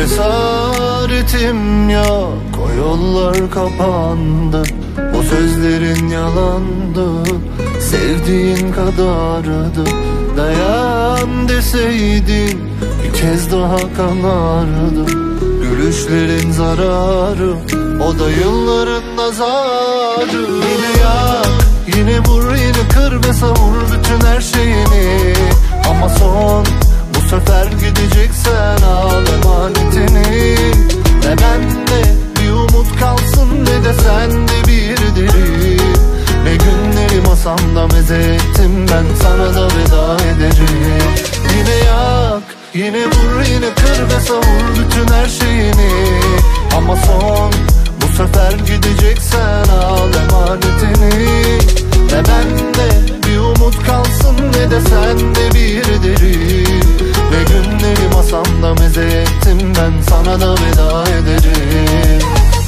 Cesaretim yok, o yollar kapandı. O sözlerin yalandı, sevdiğin kadardı. Dayan deseydin bir kez daha kanardım. Gülüşlerin zararı, o da yılların nazarı. Yine yak, yine vur, yine kır ve savur bütün her şeyini. Ama son, bu sefer gideceksen al emanetini. Ne bende bir umut kalsın, ne de sende bir deri. Ne günleri masamda meze ettim, ben sana da veda ederim. Yine yak, yine vur, yine kır ve savur bütün her şeyini. Ama son, bu sefer gideceksen al emanetini. Ne bende bir umut kalsın, ne de sende bir deri. Ne günleri masamda meze ettim, ben sana da veda ederim.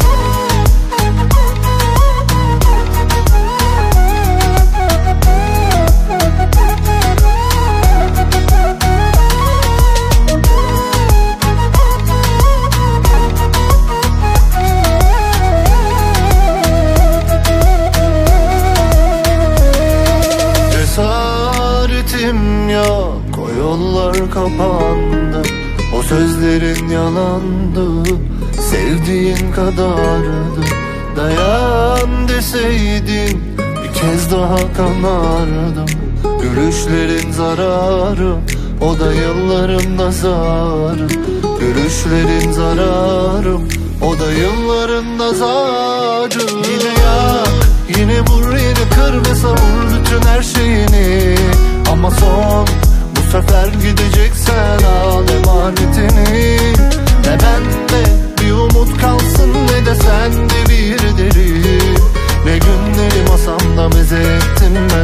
Cesaretim yok, o yollar kapandı. O sözlerin yalandı, sevdiğin kadardı. Dayan deseydin bir kez daha kanardım. Gülüşlerin zararı, o da yılların nazarı. Gülüşlerin zararı, o da yılların nazarı. Yine yak, yine vur, yine kır ve savur bütün her şeyini. Ama son, bu sefer gideceksen al emanetini. Ne bende bir umut kalsın, ne de sende bir deri. Ne günleri masamda meze ettim,